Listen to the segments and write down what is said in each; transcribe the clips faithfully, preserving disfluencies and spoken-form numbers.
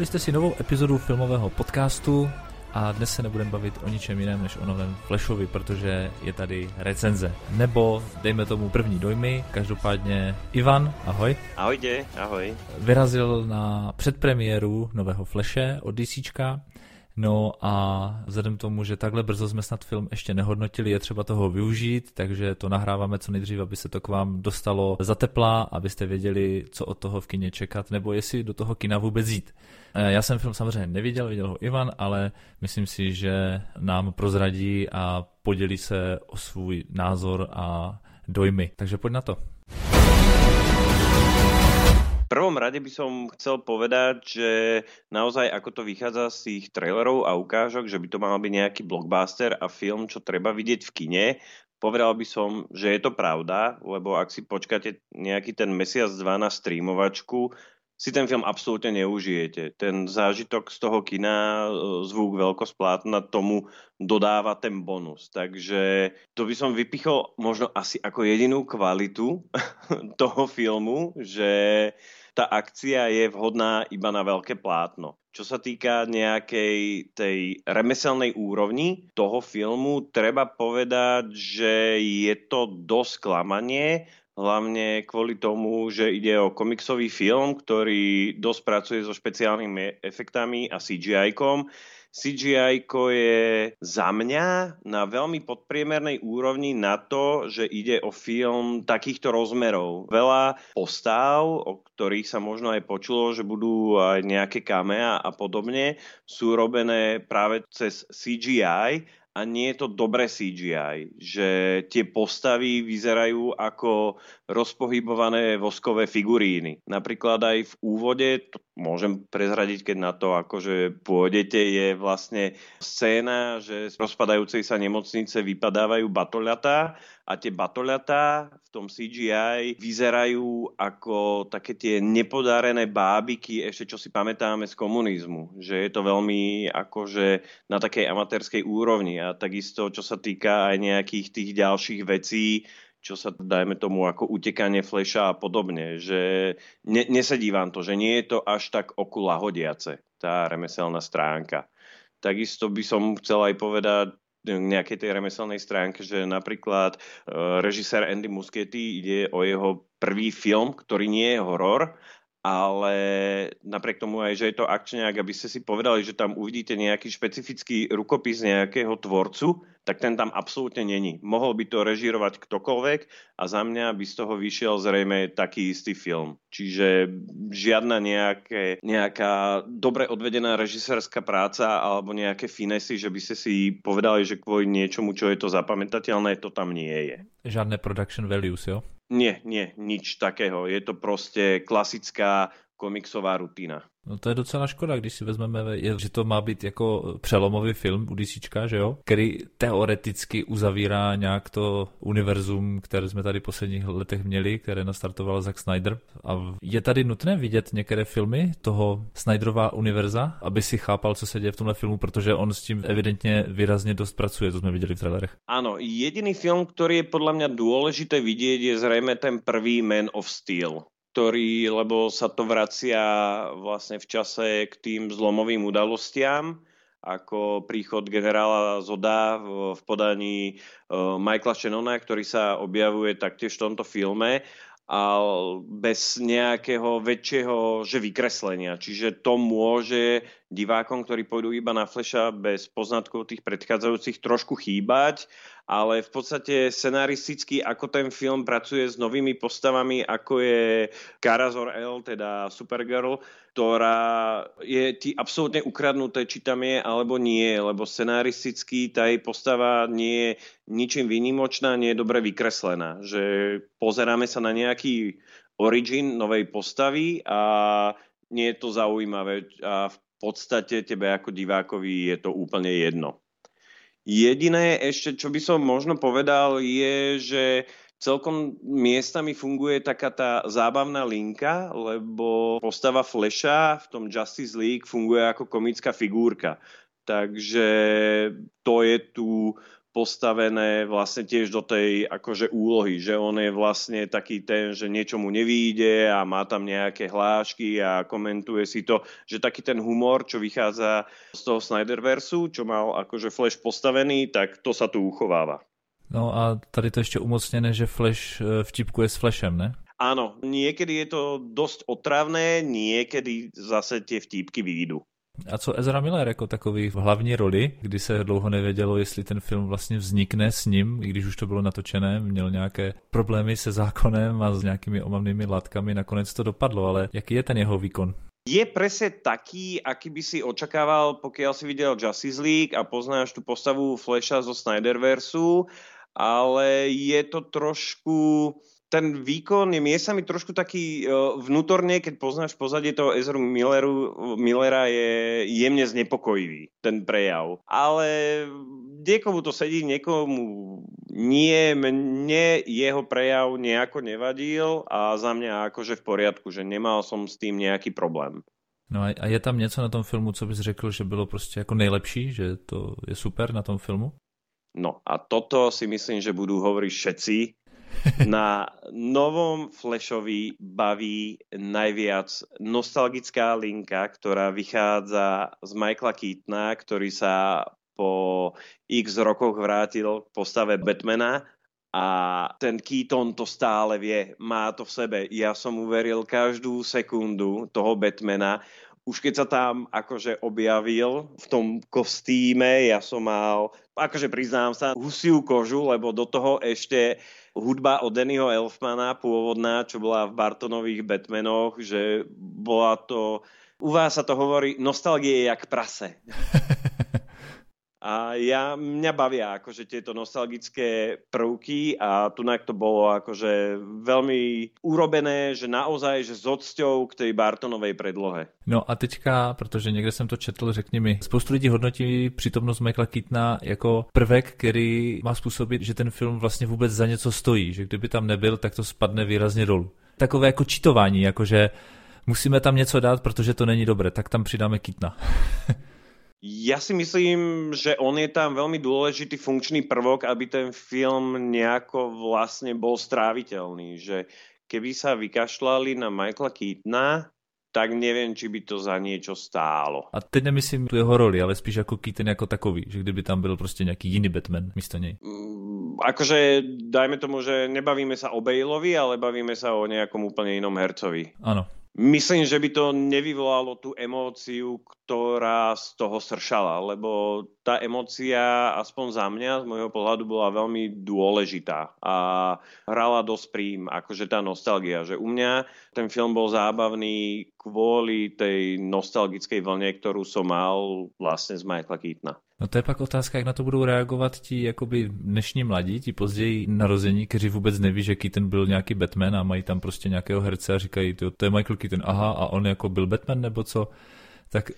jste si novou epizodu filmového podcastu a dnes se nebudeme bavit o ničem jiném než o novém Flashovi, protože je tady recenze. Nebo dejme tomu první dojmy. Každopádně Ivan, ahoj. Ahojde, ahoj. Vyrazil na předpremiéru nového Flashe od DCčka. No a vzhledem tomu, že takhle brzo jsme snad film ještě nehodnotili, je třeba toho využít, takže to nahráváme co nejdřív, aby se to k vám dostalo za tepla, abyste věděli, co od toho v kině čekat, nebo jestli do toho kina vůbec jít. Já jsem film samozřejmě neviděl, viděl ho Ivan, ale myslím si, že nám prozradí a podělí se o svůj názor a dojmy. Takže pojď na to. V prvom rade by som chcel povedať, že naozaj ako to vychádza z tých trailerov a ukážok, že by to mal byť nejaký blockbuster a film, čo treba vidieť v kine, povedal by som, že je to pravda, lebo ak si počkáte nejaký ten mesiac, dva na streamovačku, si ten film absolútne neužijete. Ten zážitok z toho kina, zvuk, veľkosť plátna tomu dodáva ten bonus. Takže to by som vypichol možno asi ako jedinú kvalitu toho filmu, že tá akcia je vhodná iba na veľké plátno. Čo sa týka nejakej tej remeselnej úrovni toho filmu, treba povedať, že je to dosť klamanie, hlavne kvôli tomu, že ide o komiksový film, ktorý dosť pracuje so špeciálnymi efektami a cé gé í-kom. cé gé í-ko je za mňa na veľmi podpriemernej úrovni na to, že ide o film takýchto rozmerov. Veľa postáv, o ktorých sa možno aj počulo, že budú aj nejaké kamea a podobne, sú robené práve cez cé gé í, a nie je to dobré cé gé í, že tie postavy vyzerajú ako rozpohybované voskové figuríny. Napríklad aj v úvode, to môžem prezradiť, keď na to akože pôjdete, je vlastne scéna, že z rozpadajúcej sa nemocnice vypadávajú batoľatá a tie batoľatá v tom cé gé í vyzerajú ako také tie nepodarené bábiky, ešte čo si pamätáme z komunizmu. Že je to veľmi akože na takej amatérskej úrovni. A takisto, čo sa týka aj nejakých tých ďalších vecí, čo sa, dajme tomu, ako utekanie Flasha a podobne, že ne, nesedí vám to, že nie je to až tak oku lahodiace, tá remeselná stránka. Takisto by som chcel aj povedať nejakej tej remeselnej stránke, že napríklad uh, režisér Andy Muschietti, ide o jeho prvý film, ktorý nie je horor, ale napriek tomu aj, že je to akčňák, aby ste si povedali, že tam uvidíte nejaký špecifický rukopis nejakého tvorcu, tak ten tam absolútne není. Mohol by to režírovať ktokoľvek a za mňa by z toho vyšiel zrejme taký istý film. Čiže žiadna nejaké, nejaká dobre odvedená režisérska práca alebo nejaké finesy, že by ste si povedali, že kvôli niečomu, čo je to zapamätateľné, to tam nie je. Žiadne production values, jo? Nie, nie, nič takého. Je to proste klasická komiksová rutina. No to je docela škoda, když si vezmeme, že to má být jako přelomový film u DCčka, že jo? Který teoreticky uzavírá nějak to univerzum, které jsme tady v posledních letech měli, které nastartoval Zack Snyder. A je tady nutné vidět některé filmy toho Snyderova univerza, aby si chápal, co se děje v tomhle filmu, protože on s tím evidentně výrazně dost pracuje, to jsme viděli v trailerech. Áno, jediný film, ktorý je podľa mňa dôležité vidieť, je zrejme ten prvý Man of Steel, ktorý, lebo sa to vracia vlastne v čase k tým zlomovým udalostiam, ako príchod generála Zoda v, v podaní uh, Michaela Shannona, ktorý sa objavuje taktiež v tomto filme, a bez nejakého väčšieho že vykreslenia. Čiže to môže divákom, ktorí pôjdu iba na Flasha bez poznatkov tých predchádzajúcich, trošku chýbať, ale v podstate scenaristicky, ako ten film pracuje s novými postavami, ako je Kara Zor-El, teda Supergirl, ktorá je ti absolútne ukradnuté, či tam je alebo nie, lebo scenaristicky tá jej postava nie je ničím výnimočná, nie je dobre vykreslená. Že pozeráme sa na nejaký origin novej postavy a nie je to zaujímavé a v podstate tebe ako divákovi je to úplne jedno. Jediné ešte, čo by som možno povedal, je, že celkom miestami funguje taká tá zábavná linka, lebo postava Flasha v tom Justice League funguje ako komická figurka. Takže to je tu postavené vlastne tiež do tej akože úlohy, že on je vlastne taký ten, že niečo mu nevíde a má tam nejaké hlášky a komentuje si to, že taký ten humor, čo vychádza z toho Snyderversu, čo mal akože Flash postavený, tak to sa tu uchováva. No a tady to ještě umocněné, že Flash vtipkuje s Flashem, ne? Áno, niekedy je to dosť otravné, niekedy zase tie vtípky vyjdú. A co Ezra Miller jako takový v hlavní roli, kdy se dlouho nevědělo, jestli ten film vlastně vznikne s ním, i když už to bylo natočené, měl nějaké problémy se zákonem a s nějakými omamnými látkami, nakonec to dopadlo, ale jaký je ten jeho výkon? Je presne taký, aký by si očakával, pokiaľ si videl Justice League a poznáš tú postavu Flasha zo Snyderversu, ale je to trošku... Ten výkon je miestami trošku taký uh, vnútorne, keď poznáš pozadie toho Ezru Milleru, Millera, je jemne znepokojivý, ten prejav. Ale niekomu to sedí, niekomu nie. Mne jeho prejav nejako nevadil a za mňa akože v poriadku, že nemal som s tým nejaký problém. No a je tam něco na tom filmu, co bys řekl, že bylo prostě jako nejlepší, že to je super na tom filmu? No a toto si myslím, že budú hovoriť všetci. Na novom Flashovi baví najviac nostalgická linka, ktorá vychádza z Michaela Keatona, ktorý sa po x rokoch vrátil k postave Batmana a ten Keaton to stále vie, má to v sebe. Ja som uveril každú sekundu toho Batmana. Už keď sa tam akože objavil v tom kostýme, ja som mal, akože priznám sa, husiu kožu, lebo do toho ešte hudba od Dannyho Elfmana, pôvodná, čo bola v Bartonových Batmanoch, že bola to, u vás sa to hovorí, nostalgie je jak prase. A ja, mňa bavia akože tieto nostalgické prvky a tunak to bolo akože veľmi urobené, že naozaj, že s odsťou k tej Bartonovej predlohe. No a teďka, protože někde jsem to četl, řekni mi, spoustu lidí hodnotí přítomnost Michaela Keatona jako prvek, který má způsobit, že ten film vlastně vůbec za něco stojí, že kdyby tam nebyl, tak to spadne výrazně dolů. Takové jako čítování, jakože musíme tam něco dát, protože to není dobré, tak tam přidáme Keatona. Ja si myslím, že on je tam veľmi dôležitý funkčný prvok, aby ten film nejako vlastne bol stráviteľný. Že keby sa vykašľali na Michaela Keatona, tak neviem, či by to za niečo stálo. A teď nemyslím tu jeho roli, ale spíš jako Keaton jako takový, že kdyby tam byl prostě nějaký jiný Batman místo něj. Mm, akože dajme tomu, že nebavíme sa o Baleovi, ale bavíme sa o nejakom úplne inom hercovi. Áno. Myslím, že by to nevyvolalo tú emóciu, ktorá z toho sršala, lebo tá emócia, aspoň za mňa, z môjho pohľadu, bola veľmi dôležitá a hrala dosť prím, akože tá nostalgia, že u mňa ten film bol zábavný kvôli tej nostalgickej vlne, ktorú som mal vlastne z Michaela Keatona. No to je pak otázka, jak na to budou reagovat ti jakoby dnešní mladí, ti později narození, kteří vůbec neví, že Keaton byl nějaký Batman a mají tam prostě nějakého herce a říkají, to je Michael Keaton, aha, a on jako byl Batman nebo co? Tak...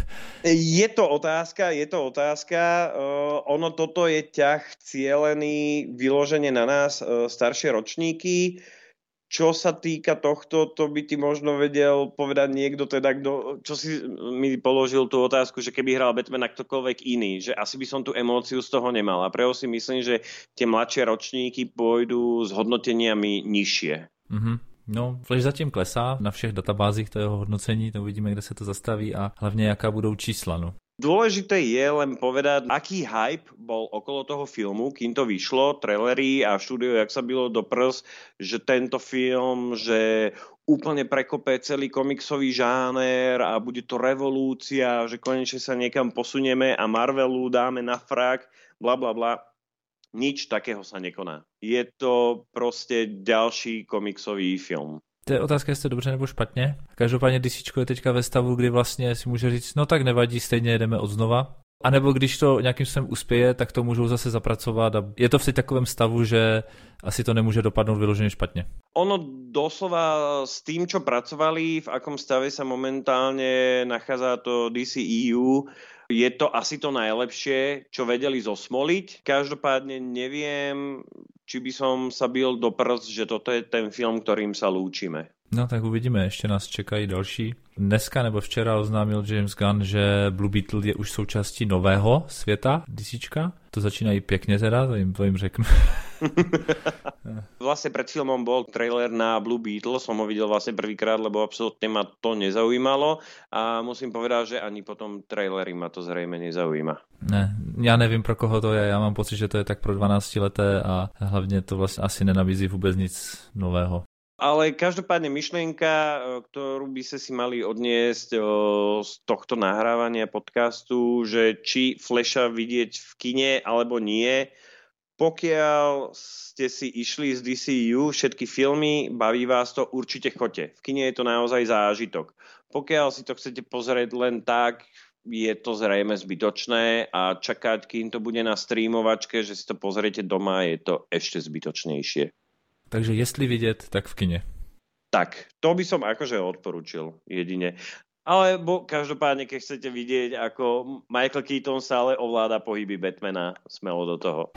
Je to otázka, je to otázka. Uh, ono toto je ťah cielený vyloženie na nás, uh, staršie ročníky. Čo sa týka tohto, to by ti možno vedel povedať niekto, teda, kdo, čo si mi položil tú otázku, že keby hral Batmana ktokoľvek iný, že asi by som tú emóciu z toho nemal. A preto si myslím, že tie mladšie ročníky pôjdu s hodnoteniami nižšie. Mm-hmm. No, Flash zatím klesá na všech databázích to jeho hodnocení, to uvidíme, kde se to zastaví a hlavně jaká budou čísla, no. Dôležité je len povedať, aký hype bol okolo toho filmu, kým to vyšlo, trailery a štúdio, jak sa bylo do prs, že tento film, že úplne prekope celý komiksový žáner a bude to revolúcia, že konečne sa niekam posunieme a Marvelu dáme na frak, bla bla bla. Nič takého sa nekoná. Je to proste ďalší komiksový film. To je otázka, jestli dobře nebo špatně. Každopádně DCčko je teďka ve stavu, kdy vlastně si může říct, no tak nevadí, stejně jedeme od znova. A nebo když to nějakým způsobem uspěje, tak to můžou zase zapracovat a je to v teď takovém stavu, že asi to nemůže dopadnout vyloženě špatně. Ono doslova s tým, čo pracovali, v akom stave sa momentálne nachádza to D C E U, je to asi to najlepšie, čo vedeli zosmoliť. Každopádne neviem, či by som sa bil do prs, že toto je ten film, ktorým sa lúčime. No tak uvidíme, ještě nás čekají další. Dneska nebo včera oznámil James Gunn, že Blue Beetle je už součástí nového světa DCčka. To začínají pěkně teda, to jim, to jim řeknu. Vlastne pred filmom bol trailer na Blue Beetle, som ho videl vlastne prvýkrát, lebo absolútne ma to nezaujímalo a musím povedať, že ani potom trailery ma to zrejme nezaujíma. Ne, já nevím, pro koho to je, já mám pocit, že to je tak pro dvanáctileté a hlavně to vlastně asi nenabízí vůbec nic nového. Ale každopádne myšlienka, ktorú by ste si mali odniesť z tohto nahrávania podcastu, že či Flasha vidieť v kine alebo nie, pokiaľ ste si išli z dé cé ú všetky filmy, baví vás to, určite choďte. V kine je to naozaj zážitok. Pokiaľ si to chcete pozrieť len tak, je to zrejme zbytočné a čakať, kým to bude na streamovačke, že si to pozriete doma, je to ešte zbytočnejšie. Takže jestli vidět, tak v kině. Tak, to by som akože odporučil jedine. Alebo každopádne, keď chcete vidieť, ako Michael Keaton stále ovláda pohyby Batmana, smelo do toho.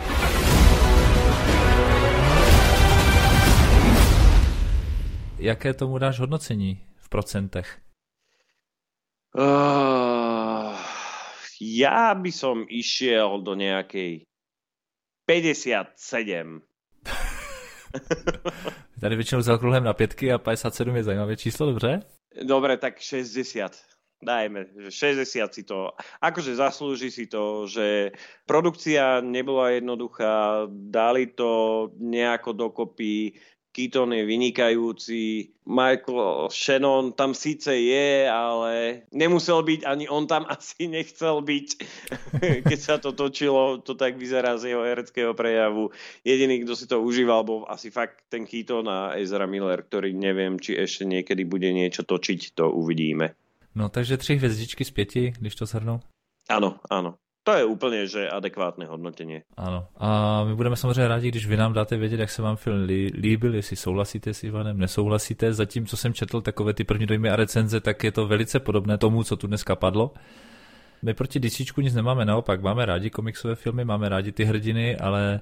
Jaké tomu dáš hodnocení v procentech? Uh, ja by som išiel do nejakej päťdesiatsedem. Tady většinou zaokrouhlím na pětky a padesát sedm je zajímavé číslo, dobře? Dobre, tak šesťdesiat. Dajme, že šesťdesiat si to, akože zaslúži si to, že produkcia nebola jednoduchá, dali to nejako dokopy, Keaton je vynikajúci, Michael Shannon tam síce je, ale nemusel byť, ani on tam asi nechcel byť. Keď sa to točilo, to tak vyzerá z jeho hereckého prejavu. Jediný, kto si to užíval, bol asi fakt ten Keaton a Ezra Miller, ktorý neviem, či ešte niekedy bude niečo točiť, to uvidíme. No takže tři hvězdičky z pěti, když to shrnu. Áno, áno. To je úplně, že adekvátné hodnotenie. Ano. A my budeme samozřejmě rádi, když vy nám dáte vědět, jak se vám film líbil, jestli souhlasíte s Ivanem, nesouhlasíte. Zatím, co jsem četl takové ty první dojmy a recenze, tak je to velice podobné tomu, co tu dneska padlo. My proti DCčku nic nemáme, naopak máme rádi komiksové filmy, máme rádi ty hrdiny, ale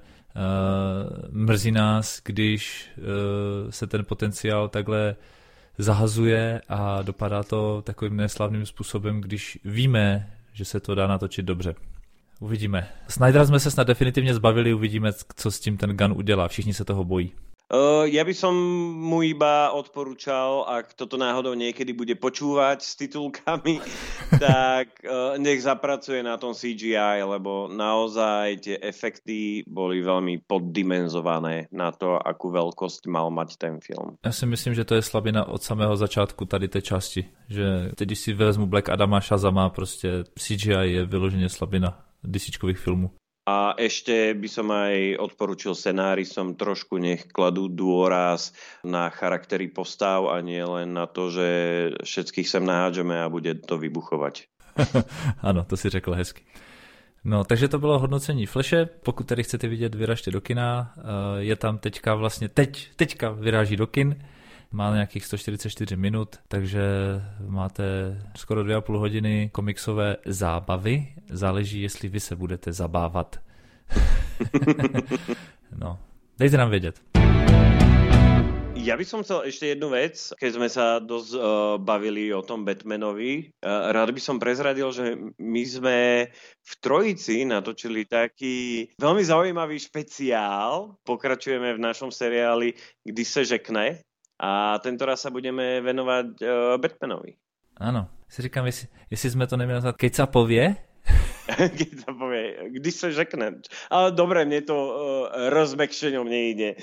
uh, mrzí nás, když uh, se ten potenciál takhle zahazuje a dopadá to takovým neslavným způsobem, když víme, že se to dá natočit dobře. Uvidíme. Snydera jsme se snad definitivně zbavili, uvidíme, co s tím ten Gunn udělá. Všichni se toho bojí. Uh, ja by som mu iba odporúčal, ak toto náhodou niekedy bude počúvať s titulkami, tak uh, nech zapracuje na tom cé gé í, lebo naozaj tie efekty boli veľmi poddimenzované na to, akú veľkosť mal mať ten film. Já si myslím, že to je slabina od samého začátku tady té části. Že teď, když si vezmu Black Adama, Shazama, prostě cé gé í je vyloženě slabina DCčkových filmů. A ešte by som aj odporučil scenáristom trošku nech kladú dôraz na charaktery postav a nie len na to, že všetkých sem nahádžeme a bude to vybuchovať. Ano, to si řekl hezky. No, takže to bylo hodnocení Flashe. Pokud tady chcete vidět, vyražte do kina. Je tam teďka vlastně, teď, teďka vyráží do kin. Má nějakých sto čtyřicet čtyři minut, takže máte skoro dvě a půl hodiny komiksové zábavy. Záleží, jestli vy se budete zabávat. No, dejte nám vědět. Ja by som chcel ešte jednu vec, keď sme sa dosť uh, bavili o tom Batmanovi. Uh, rád by som prezradil, že my sme v Trojici natočili taký veľmi zaujímavý špeciál. Pokračujeme v našom seriáli Kdy se řekne. A tentoraz sa budeme venovať uh, Batmanovi. Ano, si říkám, jestli, jestli jsme to neměli nazvat Keď sa povie? Keď sa povie, kdy sa řekne. Ale dobre, mne to uh, rozmekšením nejde.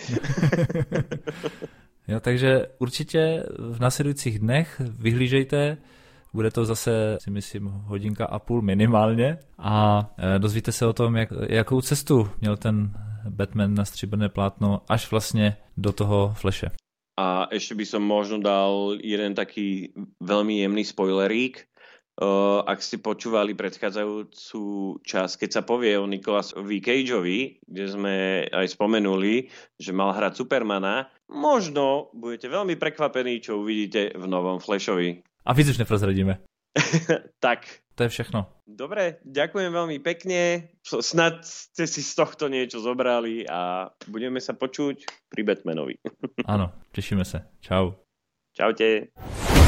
Jo, takže určitě v následujících dnech vyhlížejte, bude to zase, si myslím, hodinka a půl minimálně a e, dozvíte se o tom, jak, jakou cestu měl ten Batman na stříbrné plátno až vlastně do toho Flashe. A ešte by som možno dal jeden taký veľmi jemný spoilerík. Uh, ak ste počúvali predchádzajúcu časť, keď sa povie o Nicolasovi Cageovi, kde sme aj spomenuli, že mal hrať Supermana, možno budete veľmi prekvapení, čo uvidíte v novom Flashovi. A víc už neprozradíme. Tak. To je všechno. Dobre, ďakujem veľmi pekne. Snad ste si z tohto niečo zobrali a budeme sa počuť pri Batmanovi. Ano, těšíme se. Čau. Čaute.